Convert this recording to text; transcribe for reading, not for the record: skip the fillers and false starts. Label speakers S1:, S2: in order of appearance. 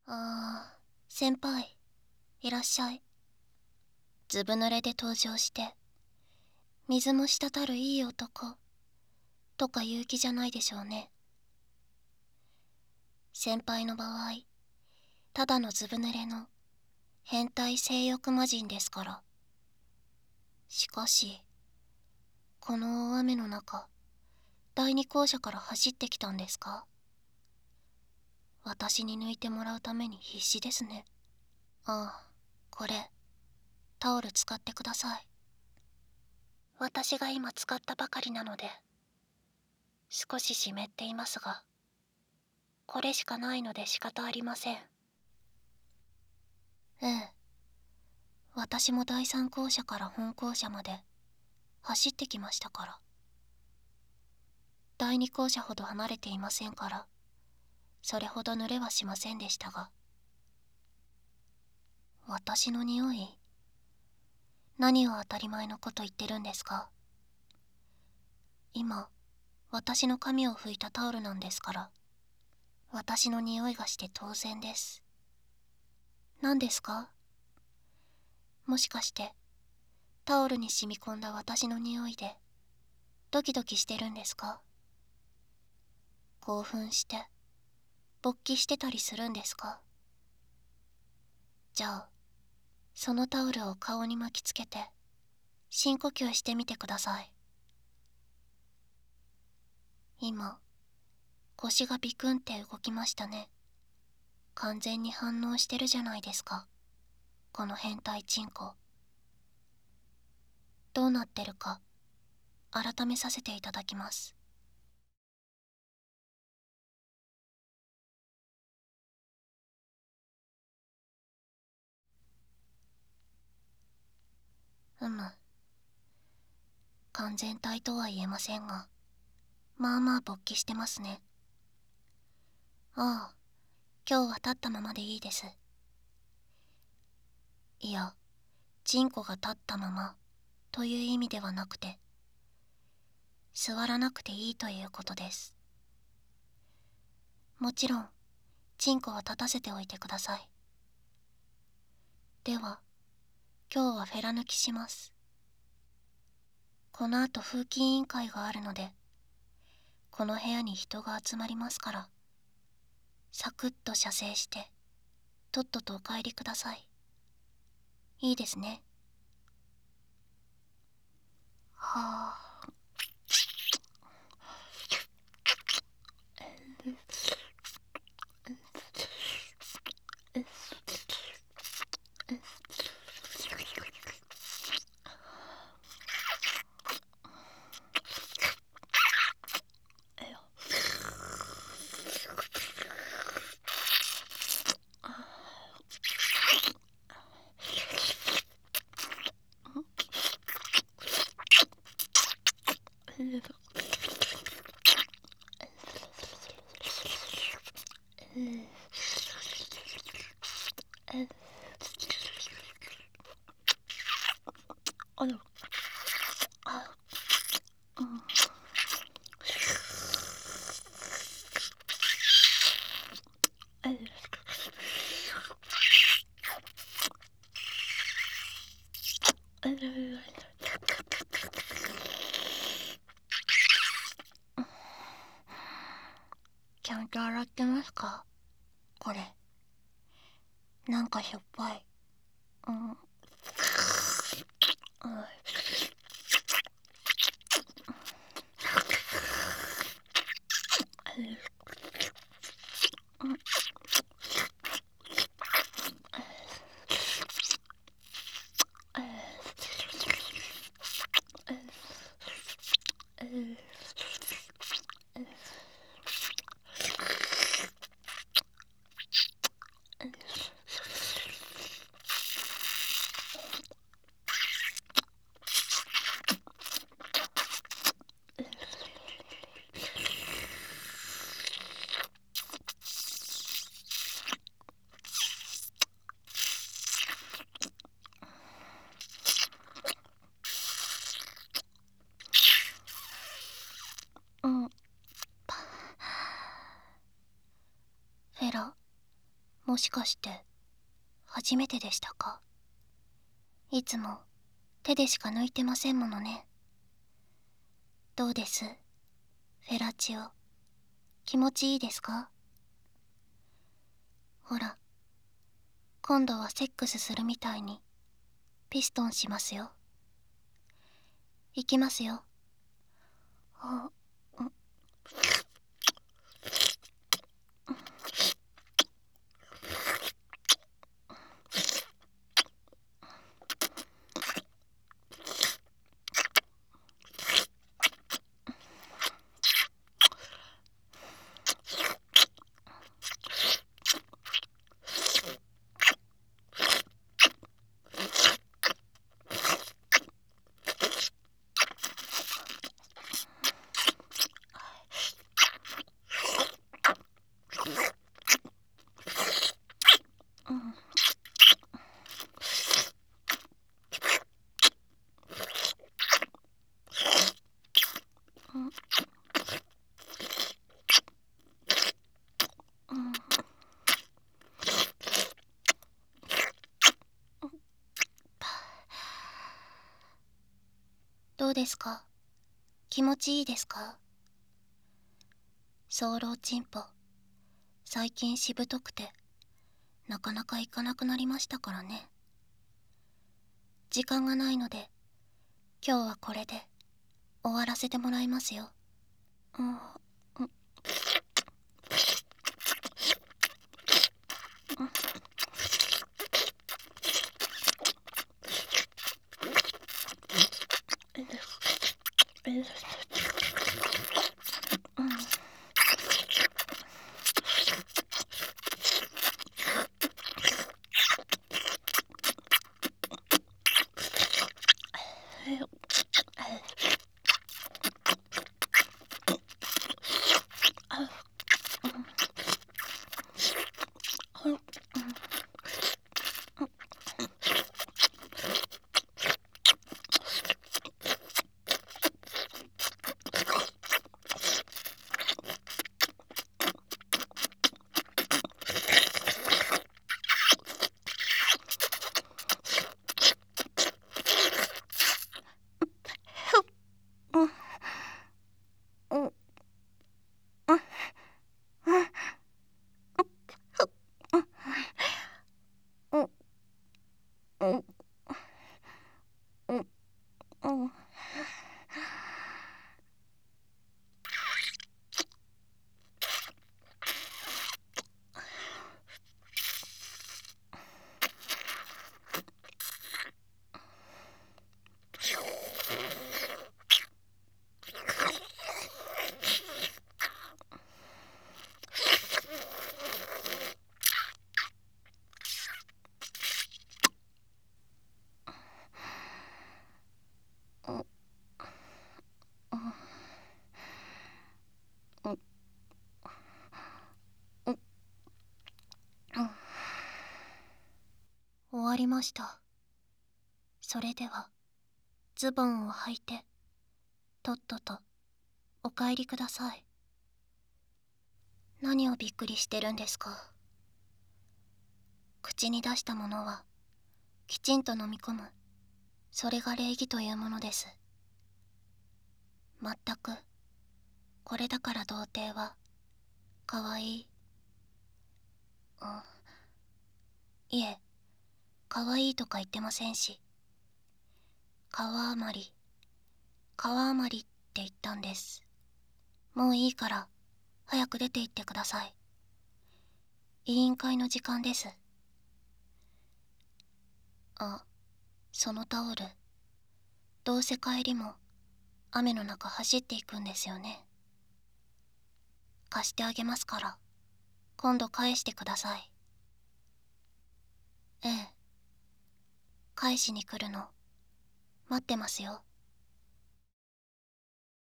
S1: 先輩、いらっしゃい。ずぶ濡れで登場して、水も滴るいい男、とか言う気じゃないでしょうね。先輩の場合、ただのずぶ濡れの変態性欲魔人ですから。しかし、この大雨の中、第二校舎から走ってきたんですか？私に抜いてもらうために必死ですね。これ、タオル使ってください。私が今使ったばかりなので、少し湿っていますが、これしかないので仕方ありません。ええ、私も第三校舎から本校舎まで走ってきましたから。第二校舎ほど離れていませんから、それほど濡れはしませんでしたが。私の匂い？何を当たり前のこと言ってるんですか？今、私の髪を拭いたタオルなんですから、私の匂いがして当然です。何ですか？もしかして、タオルに染み込んだ私の匂いで、ドキドキしてるんですか？興奮して、勃起してたりするんですか？じゃあ、そのタオルを顔に巻きつけて、深呼吸してみてください。今、腰がビクンって動きましたね。完全に反応してるじゃないですか、この変態チンコ。どうなってるか、改めさせていただきます。完全体とは言えませんが、まあまあ勃起してますね。今日は立ったままでいいです。いや、チンコが立ったままという意味ではなくて、座らなくていいということです。もちろん、チンコは立たせておいてください。では、今日はフェラ抜きします。この後風紀委員会があるので、この部屋に人が集まりますから、サクッと射精して、とっととお帰りください。いいですね。はあ。ちゃんと洗ってますか？これ。なんかしょっぱい。 もしかして初めてでしたか？いつも手でしか抜いてませんものね。どうです？フェラチオ、気持ちいいですか？ほら、今度はセックスするみたいにピストンしますよ。いきますよ。あ、んどうですか？気持ちいいですか？早漏チンポ、最近しぶとくてなかなか行かなくなりましたからね。時間がないので今日はこれで終わらせてもらいますよ。うん、うん、終わりました。それではズボンを履いてとっととお帰りください。何をびっくりしてるんですか？口に出したものはきちんと飲み込む、それが礼儀というものです。まったくこれだから童貞はかわいい、いえ、かわいいとか言ってませんし、川余り川余りって言ったんです。もういいから早く出て行ってください。委員会の時間です。あ、そのタオル、どうせ帰りも雨の中走っていくんですよね。貸してあげますから今度返してください。ええ、返しに来るの待ってますよ。